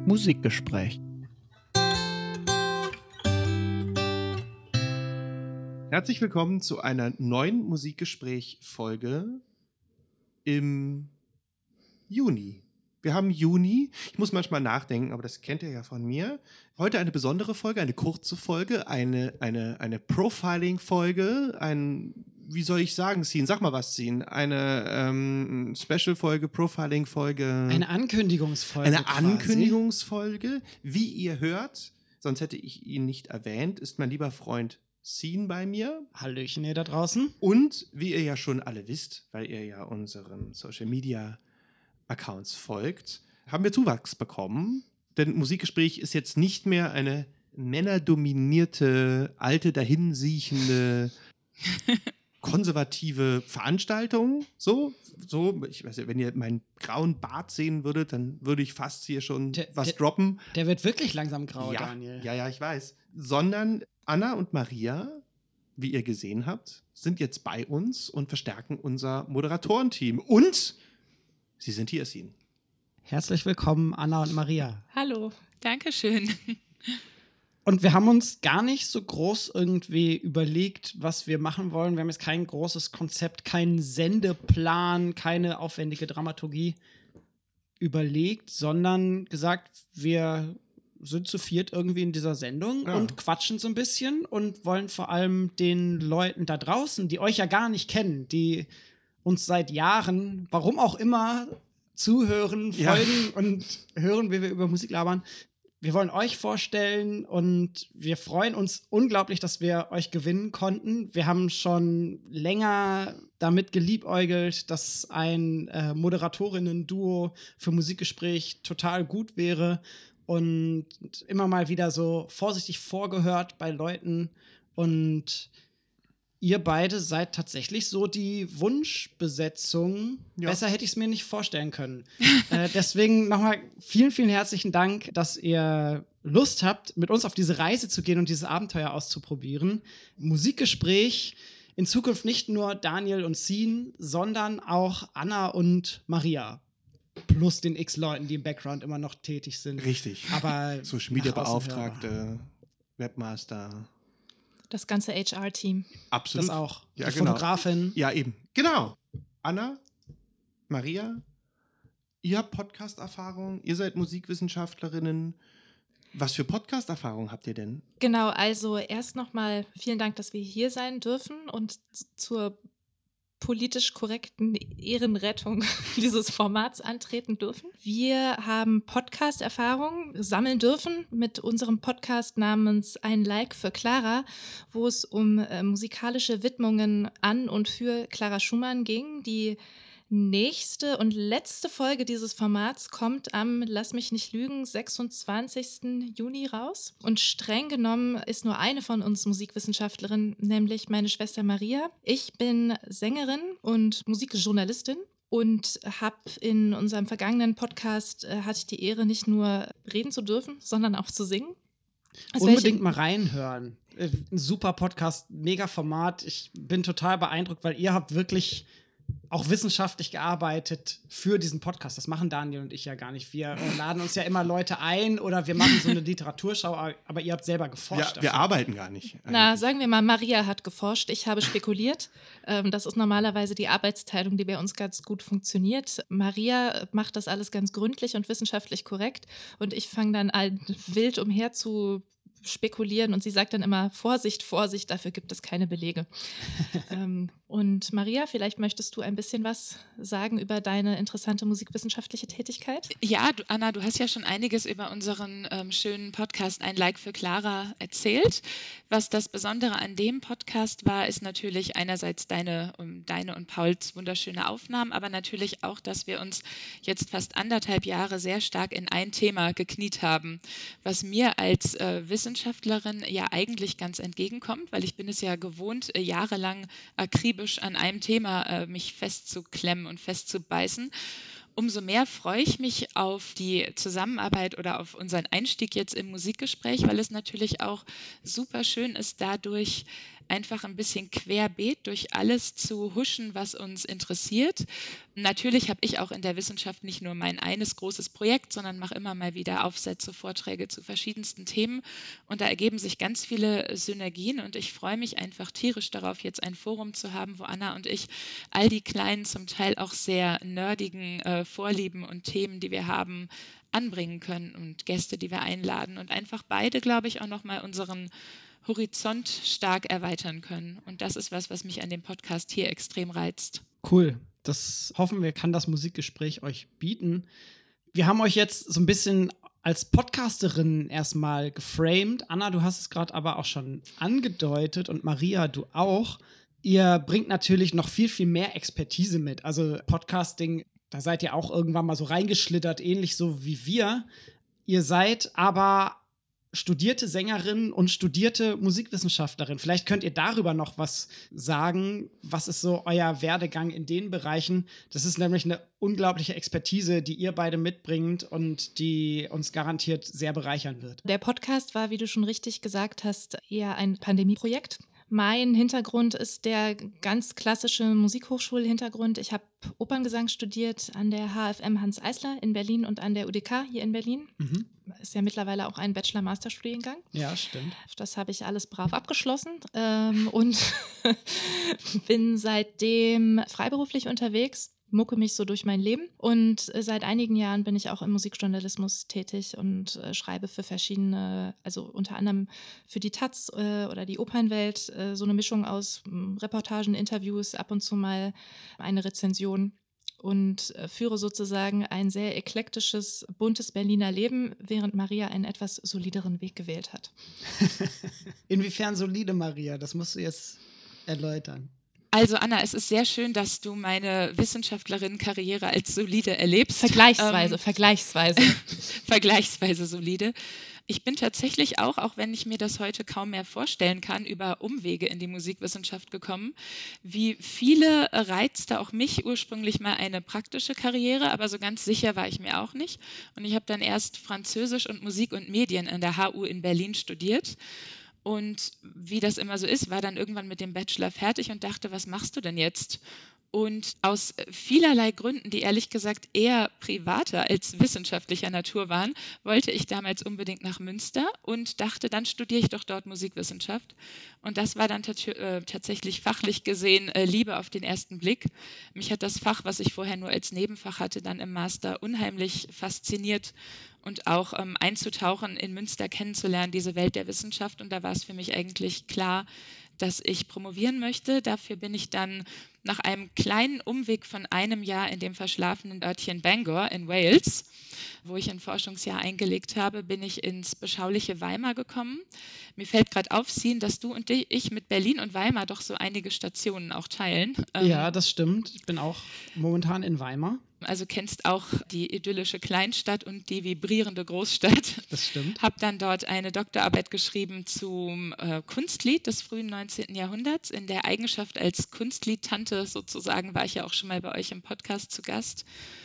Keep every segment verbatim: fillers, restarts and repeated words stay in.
Musikgespräch. Herzlich willkommen zu einer neuen Musikgespräch-Folge im Juni. Wir haben Juni. Ich muss manchmal nachdenken, aber das kennt ihr ja von mir. Heute eine besondere Folge, eine kurze Folge, eine, eine, eine Profiling-Folge, ein, wie soll ich sagen, Scene? Sag mal was, Scene. Eine ähm, Special-Folge, Profiling-Folge. Eine Ankündigungsfolge. Eine quasi. Ankündigungsfolge. Wie ihr hört, sonst hätte ich ihn nicht erwähnt, ist mein lieber Freund Scene bei mir. Hallöchen ihr da draußen. Und wie ihr ja schon alle wisst, weil ihr ja unseren Social-Media-Accounts folgt, haben wir Zuwachs bekommen. Denn Musikgespräch ist jetzt nicht mehr eine männerdominierte, alte, dahinsiechende, konservative Veranstaltung. So, so, ich weiß nicht, wenn ihr meinen grauen Bart sehen würdet, dann würde ich fast hier schon der, was der, droppen. Der wird wirklich langsam grau, ja, Daniel. Ja, ja, ich weiß. Sondern Anna und Maria, wie ihr gesehen habt, sind jetzt bei uns und verstärken unser Moderatorenteam. Und sie sind hier, Scene. Herzlich willkommen, Anna und Maria. Hallo, danke schön. Und wir haben uns gar nicht so groß irgendwie überlegt, was wir machen wollen. Wir haben jetzt kein großes Konzept, keinen Sendeplan, keine aufwendige Dramaturgie überlegt, sondern gesagt, wir sind zu viert irgendwie in dieser Sendung ja. und quatschen so ein bisschen und wollen vor allem den Leuten da draußen, die euch ja gar nicht kennen, die uns seit Jahren, warum auch immer, zuhören, folgen ja. und hören, wie wir über Musik labern. Wir wollen euch vorstellen und wir freuen uns unglaublich, dass wir euch gewinnen konnten. Wir haben schon länger damit geliebäugelt, dass ein äh, Moderatorinnen-Duo für Musikgespräch total gut wäre und immer mal wieder so vorsichtig vorgehört bei Leuten. Und ihr beide seid tatsächlich so die Wunschbesetzung. Ja. Besser hätte ich es mir nicht vorstellen können. äh, deswegen nochmal vielen, vielen herzlichen Dank, dass ihr Lust habt, mit uns auf diese Reise zu gehen und dieses Abenteuer auszuprobieren. Musikgespräch, in Zukunft nicht nur Daniel und Scene, sondern auch Anna und Maria. Plus den X-Leuten, die im Background immer noch tätig sind. Richtig. Aber Social Media Beauftragte, Webmaster. Das ganze H R-Team. Absolut. Das auch. Ja, die genau. Fotografin. Ja, eben. Genau. Anna, Maria, ihr habt Podcast-Erfahrung, ihr seid Musikwissenschaftslerinnen. Was für Podcast-Erfahrung habt ihr denn? Genau, also erst nochmal vielen Dank, dass wir hier sein dürfen und zur politisch korrekten Ehrenrettung dieses Formats antreten dürfen. Wir haben Podcast-Erfahrung sammeln dürfen mit unserem Podcast namens Ein Like für Clara, wo es um äh, musikalische Widmungen an und für Clara Schumann ging. Die nächste und letzte Folge dieses Formats kommt am, lass mich nicht lügen, sechsundzwanzigsten Juni raus. Und streng genommen ist nur eine von uns Musikwissenschaftlerin, nämlich meine Schwester Maria. Ich bin Sängerin und Musikjournalistin und habe in unserem vergangenen Podcast, äh, hatte ich die Ehre, nicht nur reden zu dürfen, sondern auch zu singen. Also unbedingt mal reinhören. Ein super Podcast, mega Format. Ich bin total beeindruckt, weil ihr habt wirklich auch wissenschaftlich gearbeitet für diesen Podcast. Das machen Daniel und ich ja gar nicht. Wir laden uns ja immer Leute ein oder wir machen so eine Literaturschau, aber ihr habt selber geforscht. Ja, wir arbeiten gar nicht. Eigentlich. Na, sagen wir mal, Maria hat geforscht, ich habe spekuliert. ähm, das ist normalerweise die Arbeitsteilung, die bei uns ganz gut funktioniert. Maria macht das alles ganz gründlich und wissenschaftlich korrekt und ich fange dann an, wild umher zu spekulieren und sie sagt dann immer, Vorsicht, Vorsicht, dafür gibt es keine Belege. ähm, und Maria, vielleicht möchtest du ein bisschen was sagen über deine interessante musikwissenschaftliche Tätigkeit? Ja, du, Anna, du hast ja schon einiges über unseren ähm, schönen Podcast Ein Like für Clara erzählt. Was das Besondere an dem Podcast war, ist natürlich einerseits deine, um, deine und Pauls wunderschöne Aufnahmen, aber natürlich auch, dass wir uns jetzt fast anderthalb Jahre sehr stark in ein Thema gekniet haben, was mir als äh, Wissenschaftlerin ja eigentlich ganz entgegenkommt, weil ich bin es ja gewohnt, äh, jahrelang akribisch an einem Thema äh, mich festzuklemmen und festzubeißen. Umso mehr freue ich mich auf die Zusammenarbeit oder auf unseren Einstieg jetzt im Musikgespräch, weil es natürlich auch super schön ist, dadurch einfach ein bisschen querbeet durch alles zu huschen, was uns interessiert. Natürlich habe ich auch in der Wissenschaft nicht nur mein eines großes Projekt, sondern mache immer mal wieder Aufsätze, Vorträge zu verschiedensten Themen. Und da ergeben sich ganz viele Synergien. Und ich freue mich einfach tierisch darauf, jetzt ein Forum zu haben, wo Anna und ich all die kleinen, zum Teil auch sehr nerdigen äh, Vorlieben und Themen, die wir haben, anbringen können und Gäste, die wir einladen. Und einfach beide, glaube ich, auch nochmal unseren Horizont stark erweitern können. Und das ist was, was mich an dem Podcast hier extrem reizt. Cool. Das hoffen wir, kann das Musikgespräch euch bieten. Wir haben euch jetzt so ein bisschen als Podcasterin erstmal geframed. Anna, du hast es gerade aber auch schon angedeutet und Maria, du auch. Ihr bringt natürlich noch viel, viel mehr Expertise mit. Also Podcasting, da seid ihr auch irgendwann mal so reingeschlittert, ähnlich so wie wir. Ihr seid aber studierte Sängerin und studierte Musikwissenschaftlerin. Vielleicht könnt ihr darüber noch was sagen. Was ist so euer Werdegang in den Bereichen? Das ist nämlich eine unglaubliche Expertise, die ihr beide mitbringt und die uns garantiert sehr bereichern wird. Der Podcast war, wie du schon richtig gesagt hast, eher ein Pandemieprojekt. Mein Hintergrund ist der ganz klassische Musikhochschulhintergrund. Ich habe Operngesang studiert an der H F M Hanns Eisler in Berlin und an der U D K hier in Berlin. Mhm. Ist ja mittlerweile auch ein Bachelor-Master-Studiengang. Ja, stimmt. Das habe ich alles brav abgeschlossen ähm, und bin seitdem freiberuflich unterwegs. Mucke mich so durch mein Leben und äh, seit einigen Jahren bin ich auch im Musikjournalismus tätig und äh, schreibe für verschiedene, also unter anderem für die Taz äh, oder die Opernwelt, äh, so eine Mischung aus äh, Reportagen, Interviews, ab und zu mal eine Rezension und äh, führe sozusagen ein sehr eklektisches, buntes Berliner Leben, während Maria einen etwas solideren Weg gewählt hat. Inwiefern solide, Maria? Das musst du jetzt erläutern. Also Anna, es ist sehr schön, dass du meine Wissenschaftlerinnenkarriere als solide erlebst. Vergleichsweise, ähm, vergleichsweise. Vergleichsweise solide. Ich bin tatsächlich auch, auch wenn ich mir das heute kaum mehr vorstellen kann, über Umwege in die Musikwissenschaft gekommen. Wie viele reizte auch mich ursprünglich mal eine praktische Karriere, aber so ganz sicher war ich mir auch nicht. Und ich habe dann erst Französisch und Musik und Medien an der H U in Berlin studiert. Und wie das immer so ist, war dann irgendwann mit dem Bachelor fertig und dachte, was machst du denn jetzt? Und aus vielerlei Gründen, die ehrlich gesagt eher privater als wissenschaftlicher Natur waren, wollte ich damals unbedingt nach Münster und dachte, dann studiere ich doch dort Musikwissenschaft. Und das war dann tat- äh, tatsächlich fachlich gesehen äh, Liebe auf den ersten Blick. Mich hat das Fach, was ich vorher nur als Nebenfach hatte, dann im Master unheimlich fasziniert und auch ähm, einzutauchen in Münster kennenzulernen, diese Welt der Wissenschaft. Und da war es für mich eigentlich klar, dass ich promovieren möchte. Dafür bin ich dann nach einem kleinen Umweg von einem Jahr in dem verschlafenen Örtchen Bangor in Wales, wo ich ein Forschungsjahr eingelegt habe, bin ich ins beschauliche Weimar gekommen. Mir fällt gerade auf, Sien, dass du und ich mit Berlin und Weimar doch so einige Stationen auch teilen. Ja, das stimmt. Ich bin auch momentan in Weimar. Also kennst auch die idyllische Kleinstadt und die vibrierende Großstadt. Das stimmt. Habe dann dort eine Doktorarbeit geschrieben zum äh, Kunstlied des frühen neunzehnten Jahrhunderts. In der Eigenschaft als Kunstliedtante sozusagen war ich ja auch schon mal bei euch im Podcast zu Gast.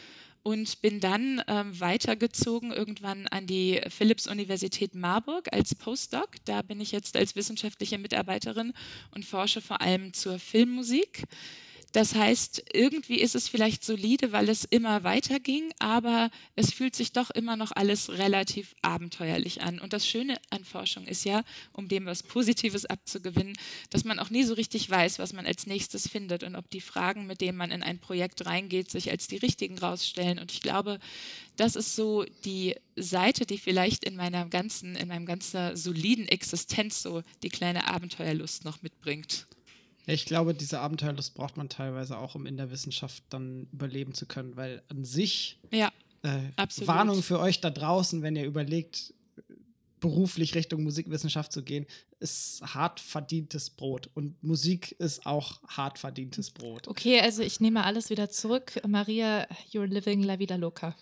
Und bin dann ähm, weitergezogen irgendwann an die Philipps-Universität Marburg als Postdoc. Da bin ich jetzt als wissenschaftliche Mitarbeiterin und forsche vor allem zur Filmmusik. Das heißt, irgendwie ist es vielleicht solide, weil es immer weiterging, aber es fühlt sich doch immer noch alles relativ abenteuerlich an. Und das Schöne an Forschung ist ja, um dem was Positives abzugewinnen, dass man auch nie so richtig weiß, was man als nächstes findet und ob die Fragen, mit denen man in ein Projekt reingeht, sich als die richtigen rausstellen. Und ich glaube, das ist so die Seite, die vielleicht in meiner ganzen, in meinem ganzen soliden Existenz so die kleine Abenteuerlust noch mitbringt. Ja, ich glaube, diese Abenteuerlust braucht man teilweise auch, um in der Wissenschaft dann überleben zu können, weil an sich, ja, äh, absolut. Warnung für euch da draußen, wenn ihr überlegt, beruflich Richtung Musikwissenschaft zu gehen, ist hart verdientes Brot. Und Musik ist auch hart verdientes Brot. Okay, also ich nehme alles wieder zurück. Maria, you're living la vida loca.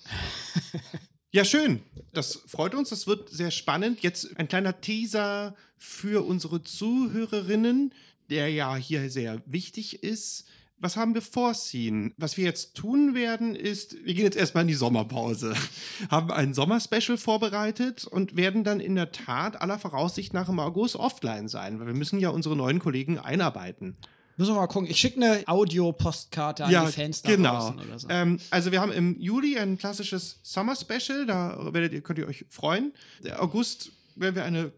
Ja, schön. Das freut uns. Das wird sehr spannend. Jetzt ein kleiner Teaser für unsere Zuhörerinnen, der ja hier sehr wichtig ist. was haben wir vorziehen? Was wir jetzt tun werden, ist, wir gehen jetzt erstmal in die Sommerpause, haben ein Sommerspecial vorbereitet und werden dann in der Tat aller Voraussicht nach im August offline sein, weil wir müssen ja unsere neuen Kollegen einarbeiten. Müssen wir mal gucken. Ich schicke eine Audio-Postkarte an Ja, die Fans da genau. draußen oder so. Ähm, also wir haben im Juli ein klassisches Summer-Special, da werdet ihr, könnt ihr euch freuen. Der August werden wir eine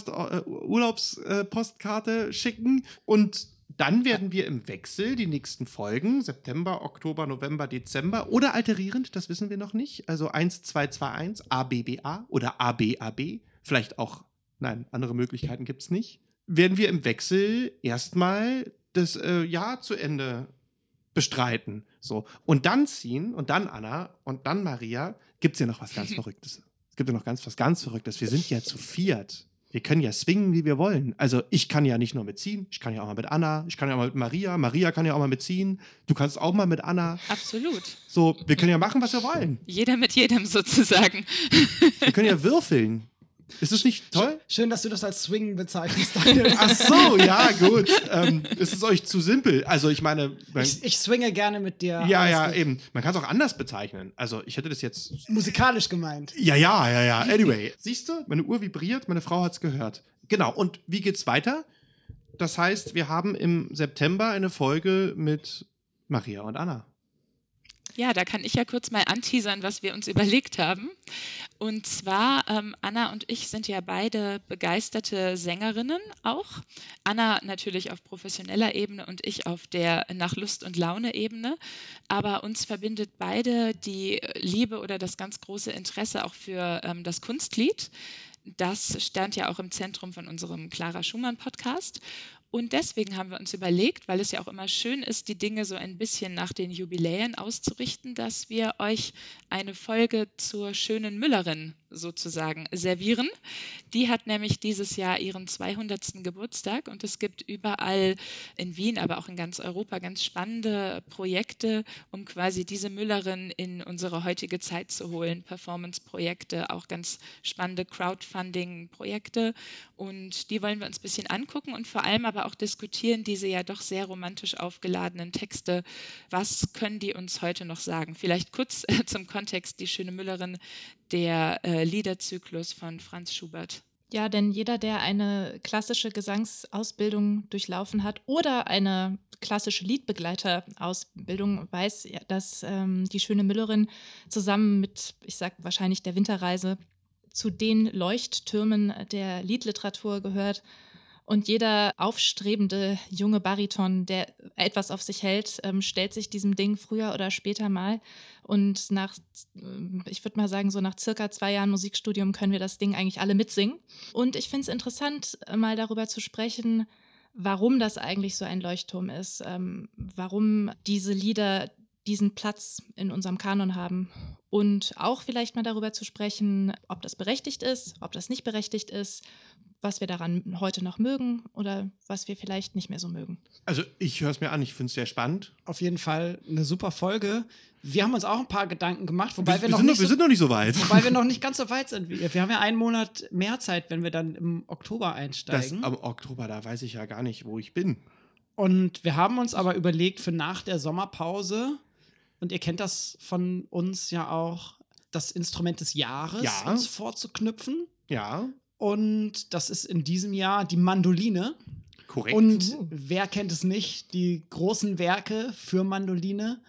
Podcast-Urlaubs-Postkarte schicken und dann werden wir im Wechsel die nächsten Folgen, September, Oktober, November, Dezember oder alterierend, das wissen wir noch nicht, also eins zwei zwei eins, A B B A oder A B A B, vielleicht auch, nein, andere Möglichkeiten gibt es nicht, werden wir im Wechsel erstmal das äh, Jahr zu Ende bestreiten. So. Und dann ziehen, und dann Anna, und dann Maria, gibt es ja noch was ganz Verrücktes. Es gibt ja noch ganz, was ganz Verrücktes. Wir sind ja zu viert. Wir können ja swingen, wie wir wollen. Also ich kann ja nicht nur mitziehen, ich kann ja auch mal mit Anna, ich kann ja auch mal mit Maria, Maria kann ja auch mal mitziehen, du kannst auch mal mit Anna. Absolut. So, wir können ja machen, was wir wollen. Jeder mit jedem sozusagen. Wir können ja würfeln. Ist das nicht toll? Schön, dass du das als Swing bezeichnest. Ach so, ja, gut. Ähm, ist es euch zu simpel? Also ich meine... Ich, ich swinge gerne mit dir. Ja, Alles ja, gut. eben. Man kann es auch anders bezeichnen. Also ich hätte das jetzt... Musikalisch gemeint. Ja, ja, ja, ja. Anyway. Siehst du, meine Uhr vibriert, meine Frau hat es gehört. Genau, und wie geht's weiter? Das heißt, wir haben im September eine Folge mit Maria und Anna. Ja, da kann ich ja kurz mal anteasern, was wir uns überlegt haben. Und zwar, ähm, Anna und ich sind ja beide begeisterte Sängerinnen auch. Anna natürlich auf professioneller Ebene und ich auf der nach Lust und Laune Ebene. Aber uns verbindet beide die Liebe oder das ganz große Interesse auch für ähm, das Kunstlied. Das stand ja auch im Zentrum von unserem Clara Schumann Podcast. Und deswegen haben wir uns überlegt, weil es ja auch immer schön ist, die Dinge so ein bisschen nach den Jubiläen auszurichten, dass wir euch eine Folge zur schönen Müllerin sozusagen servieren. Die hat nämlich dieses Jahr ihren zweihundertsten Geburtstag und es gibt überall in Wien, aber auch in ganz Europa ganz spannende Projekte, um quasi diese Müllerin in unsere heutige Zeit zu holen. Performance-Projekte, auch ganz spannende Crowdfunding-Projekte und die wollen wir uns ein bisschen angucken und vor allem aber auch diskutieren diese ja doch sehr romantisch aufgeladenen Texte. Was können die uns heute noch sagen? Vielleicht kurz äh, zum Kontext, die schöne Müllerin, der äh, Liederzyklus von Franz Schubert. Ja, denn jeder, der eine klassische Gesangsausbildung durchlaufen hat oder eine klassische Liedbegleiterausbildung, weiß, ja, dass ähm, die schöne Müllerin zusammen mit, ich sag wahrscheinlich der Winterreise, zu den Leuchttürmen der Liedliteratur gehört. Und jeder aufstrebende junge Bariton, der etwas auf sich hält, ähm, stellt sich diesem Ding früher oder später mal. Und nach, ich würde mal sagen, so nach circa zwei Jahren Musikstudium können wir das Ding eigentlich alle mitsingen. Und ich finde es interessant, mal darüber zu sprechen, warum das eigentlich so ein Leuchtturm ist, ähm, warum diese Lieder diesen Platz in unserem Kanon haben. Und auch vielleicht mal darüber zu sprechen, ob das berechtigt ist, ob das nicht berechtigt ist, was wir daran heute noch mögen oder was wir vielleicht nicht mehr so mögen. Also ich höre es mir an, ich finde es sehr spannend. Auf jeden Fall eine super Folge. Wir haben uns auch ein paar Gedanken gemacht, wobei wir, wir, noch, sind nicht noch, wir so, sind noch nicht so weit. wobei wir noch nicht ganz so weit sind wie ihr. Wir haben ja einen Monat mehr Zeit, wenn wir dann im Oktober Das, einsteigen. am Oktober, da weiß ich ja gar nicht, wo ich bin. Und wir haben uns aber überlegt für nach der Sommerpause, und ihr kennt das von uns ja auch, das Instrument des Jahres Ja. uns vorzuknüpfen. Ja, Und das ist in diesem Jahr die Mandoline. korrekt. Und wer kennt es nicht? Die großen Werke für Mandoline.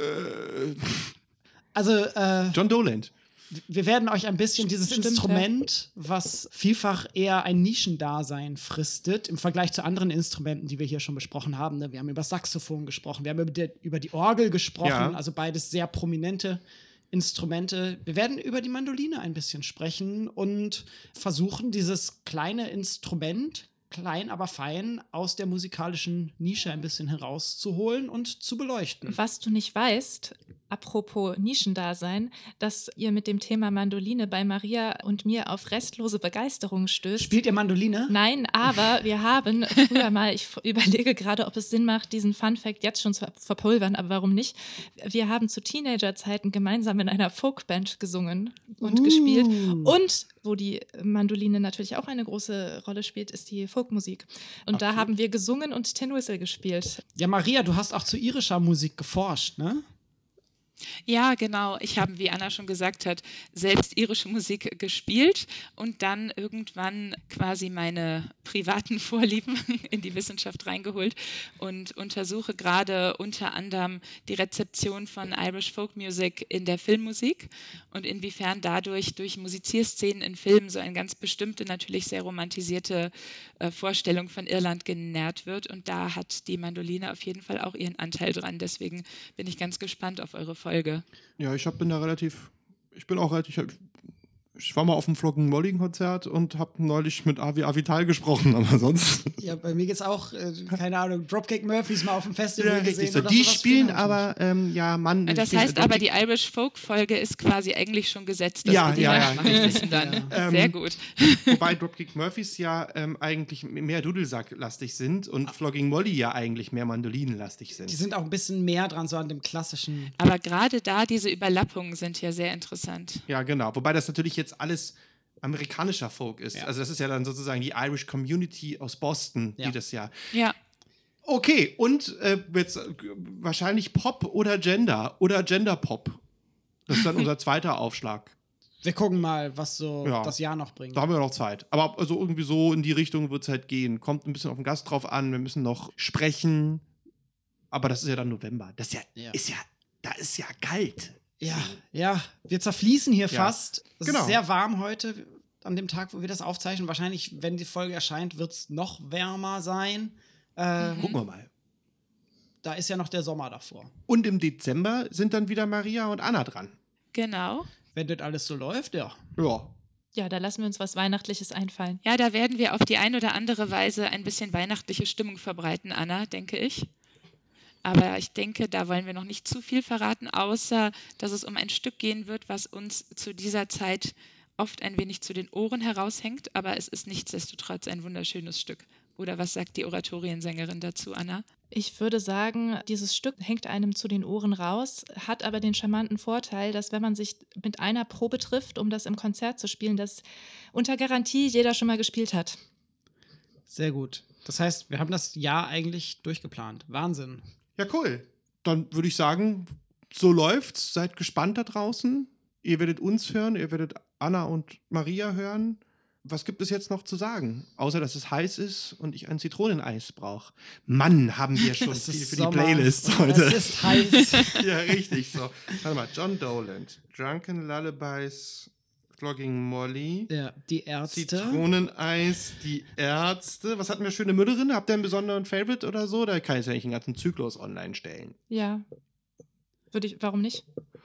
äh, Also, äh, John Doland. wir werden euch ein bisschen dieses Stimmt, Instrument, was vielfach eher ein Nischendasein fristet, im Vergleich zu anderen Instrumenten, die wir hier schon besprochen haben. Ne? Wir haben über Saxophon gesprochen, wir haben über die, über die Orgel gesprochen, Ja. also beides sehr prominente Instrumente. Wir werden über die Mandoline ein bisschen sprechen und versuchen, dieses kleine Instrument, klein aber fein, aus der musikalischen Nische ein bisschen herauszuholen und zu beleuchten. Was du nicht weißt, apropos Nischendasein, dass ihr mit dem Thema Mandoline bei Maria und mir auf restlose Begeisterung stößt. Spielt ihr Mandoline? Nein, aber wir haben früher mal, ich überlege gerade, ob es Sinn macht, diesen Fun-Fact jetzt schon zu verpulvern, aber warum nicht? Wir haben zu Teenager-Zeiten gemeinsam in einer Folkband gesungen und Uh. gespielt. Und wo die Mandoline natürlich auch eine große Rolle spielt, ist die Folkmusik. Und Okay. da haben wir gesungen und Tin Whistle gespielt. Ja, Maria, du hast auch zu irischer Musik geforscht, ne? Ja, genau. Ich habe, wie Anna schon gesagt hat, selbst irische Musik gespielt und dann irgendwann quasi meine privaten Vorlieben in die Wissenschaft reingeholt und untersuche gerade unter anderem die Rezeption von Irish Folk Music in der Filmmusik und inwiefern dadurch durch Musizierszenen in Filmen so eine ganz bestimmte, natürlich sehr romantisierte äh, Vorstellung von Irland genährt wird. Und da hat die Mandoline auf jeden Fall auch ihren Anteil dran. Deswegen bin ich ganz gespannt auf eure Folge. Folge. Ja, ich hab, bin da relativ, ich bin auch relativ, ich war mal auf dem Flogging Molly Konzert und habe neulich mit Avi Avital gesprochen, aber sonst. Ja, bei mir geht's auch, äh, keine Ahnung, Dropkick Murphys mal auf dem Festival Ja, gesehen. richtig so. Oder Die sowas spielen für aber, ähm, ja, Mann. die Das spielen- heißt aber, die Irish Folk Folge ist quasi eigentlich schon gesetzt. dass Ja, wir die ja, gleich ja. machen müssen dann. Ja. Sehr Ähm, gut. Wobei Dropkick Murphys ja ähm, eigentlich mehr Dudelsack-lastig sind und Flogging Molly ja eigentlich mehr Mandolinenlastig sind. Die sind auch ein bisschen mehr dran, so an dem klassischen. Aber gerade da, diese Überlappungen sind ja sehr interessant. Ja, genau. Wobei das natürlich jetzt alles amerikanischer Folk ist. Ja. Also das ist ja dann sozusagen die Irish Community aus Boston, Ja. die das ja. Ja. Okay, und äh, jetzt äh, wahrscheinlich Pop oder Gender oder Gender-Pop. Das ist dann unser zweiter Aufschlag. Wir gucken mal, was so Ja. das Jahr noch bringt. Da haben wir noch Zeit. Aber also irgendwie so in die Richtung wird es halt gehen. Kommt ein bisschen auf den Gast drauf an. Wir müssen noch sprechen. Aber das ist ja dann November. Das ist ja, Ja. ist ja, da ist ja kalt. Ja, ja, wir zerfließen hier Ja. fast. Es Genau. ist sehr warm heute, an dem Tag, wo wir das aufzeichnen. Wahrscheinlich, wenn die Folge erscheint, wird es noch wärmer sein. Äh, Gucken wir mal. Da ist ja noch der Sommer davor. Und im Dezember sind dann wieder Maria und Anna dran. Genau. Wenn das alles so läuft, ja. Ja. Ja, da lassen wir uns was Weihnachtliches einfallen. Ja, da werden wir auf die ein oder andere Weise ein bisschen weihnachtliche Stimmung verbreiten, Anna, denke ich. Aber ich denke, da wollen wir noch nicht zu viel verraten, außer dass es um ein Stück gehen wird, was uns zu dieser Zeit oft ein wenig zu den Ohren heraushängt. Aber es ist nichtsdestotrotz ein wunderschönes Stück. Oder was sagt die Oratoriensängerin dazu, Anna? Ich würde sagen, dieses Stück hängt einem zu den Ohren raus, hat aber den charmanten Vorteil, dass wenn man sich mit einer Probe trifft, um das im Konzert zu spielen, das unter Garantie jeder schon mal gespielt hat. Sehr gut. Das heißt, wir haben das Jahr eigentlich durchgeplant. Wahnsinn. Ja, cool. Dann würde ich sagen, so läuft's. Seid gespannt da draußen. Ihr werdet uns hören, ihr werdet Anna und Maria hören. Was gibt es jetzt noch zu sagen? Außer, dass es heiß ist und ich ein Zitroneneis brauche. Mann, haben wir schon Es viel ist für Sommer. die Playlist Es heute. ist heiß. Ja, richtig so. Warte mal, John Doland, Drunken Lullabies, Flogging Molly, Ja, die Ärzte. Zitroneneis, die Ärzte. Was hatten wir? Schöne Müllerin? Habt ihr einen besonderen Favorite oder so? Da kann ich ja nicht den ganzen Zyklus online stellen. Ja. Würde ich, warum nicht?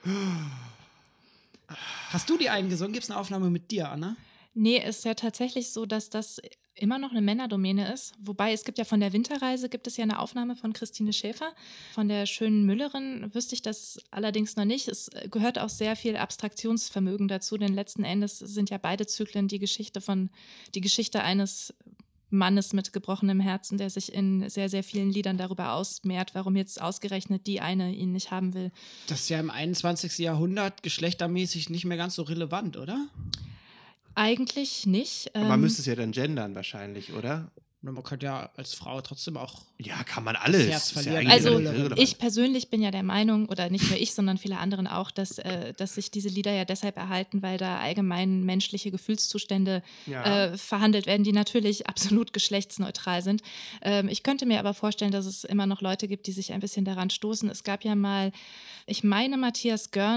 Hast du die eingesungen? Gibt es eine Aufnahme mit dir, Anna? Nee, ist ja tatsächlich so, dass das immer noch eine Männerdomäne ist. Wobei es gibt ja von der Winterreise, gibt es ja eine Aufnahme von Christine Schäfer. Von der schönen Müllerin wüsste ich das allerdings noch nicht. Es gehört auch sehr viel Abstraktionsvermögen dazu, denn letzten Endes sind ja beide Zyklen die Geschichte von, die Geschichte eines Mannes mit gebrochenem Herzen, der sich in sehr, sehr vielen Liedern darüber ausmehrt, warum jetzt ausgerechnet die eine ihn nicht haben will. Das ist ja im einundzwanzigsten Jahrhundert geschlechtermäßig nicht mehr ganz so relevant, oder? Eigentlich nicht. Aber man ähm, müsste es ja dann gendern wahrscheinlich, oder? Man könnte ja als Frau trotzdem auch. Ja, kann man alles. Das Herz Ist ja verlieren. eigentlich Also relativ irrelevant. ich persönlich bin ja der Meinung, oder nicht nur ich, sondern viele anderen auch, dass, äh, dass sich diese Lieder ja deshalb erhalten, weil da allgemein menschliche Gefühlszustände Ja. äh, verhandelt werden, die natürlich absolut geschlechtsneutral sind. Ähm, ich könnte mir aber vorstellen, dass es immer noch Leute gibt, die sich ein bisschen daran stoßen. Es gab ja mal, ich meine Matthias Görne,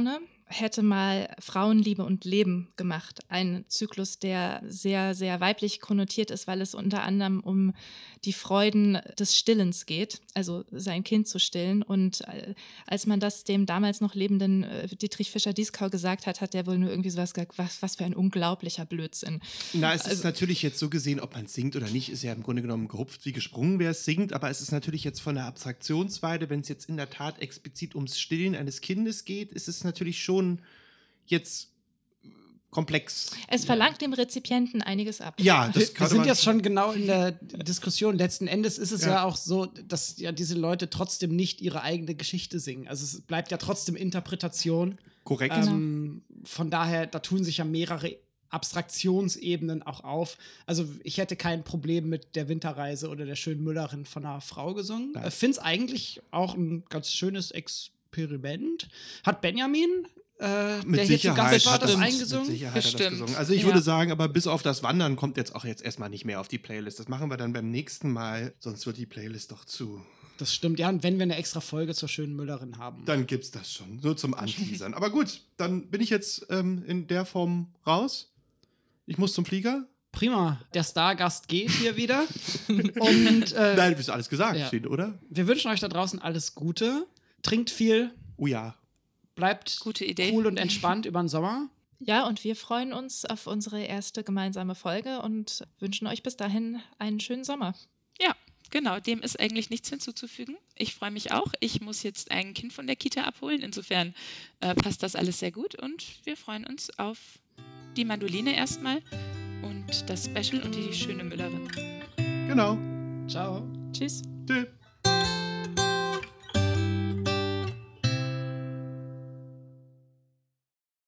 hätte mal Frauenliebe und Leben gemacht. Ein Zyklus, der sehr, sehr weiblich konnotiert ist, weil es unter anderem um die Freuden des Stillens geht, also sein Kind zu stillen. Und als man das dem damals noch lebenden Dietrich Fischer-Dieskau gesagt hat, hat der wohl nur irgendwie sowas gesagt, was, was für ein unglaublicher Blödsinn. Na, es ist Also, natürlich jetzt so gesehen, ob man singt oder nicht, ist ja im Grunde genommen gehupft wie gesprungen, wer es singt, aber es ist natürlich jetzt von der Abstraktionsweite, wenn es jetzt in der Tat explizit ums Stillen eines Kindes geht, ist es natürlich schon jetzt komplex. es verlangt dem Rezipienten einiges ab. Ja, Wir, das wir kann sind man jetzt schon genau in der Diskussion. Letzten Endes ist es ja, Ja. auch so, dass ja diese Leute trotzdem nicht ihre eigene Geschichte singen. Also es bleibt ja trotzdem Interpretation. korrekt. Ähm, von daher, da tun sich ja mehrere Abstraktionsebenen auch auf. Also ich hätte kein Problem mit der Winterreise oder der schönen Müllerin von einer Frau gesungen. Nein. Ich finde es eigentlich auch ein ganz schönes Experiment. Hat Benjamin, äh, Mit der hier zu Sicherheit, Gast war, hat das das, eingesungen? mit Sicherheit hat er das Bestimmt. gesungen. Also ich Ja. würde sagen, aber bis auf das Wandern kommt jetzt auch jetzt erstmal nicht mehr auf die Playlist. Das machen wir dann beim nächsten Mal, sonst wird die Playlist doch zu. Das stimmt, ja. Und wenn wir eine extra Folge zur schönen Müllerin haben. Dann gibt's das schon, so zum Anteasern. Aber gut, dann bin ich jetzt ähm, in der Form raus. Ich muss zum Flieger. Prima, der Stargast geht hier wieder. Und äh, Nein, du hast alles gesagt, ja. Finn, oder? wir wünschen euch da draußen alles Gute. Trinkt viel, Oh ja. bleibt Gute Idee. cool und entspannt über den Sommer. Ja, und wir freuen uns auf unsere erste gemeinsame Folge und wünschen euch bis dahin einen schönen Sommer. Ja, genau, dem ist eigentlich nichts hinzuzufügen. Ich freue mich auch. Ich muss jetzt ein Kind von der Kita abholen. Insofern äh, passt das alles sehr gut und wir freuen uns auf die Mandoline erstmal und das Special und die schöne Müllerin. Genau. Ciao. Tschüss. Tschüss.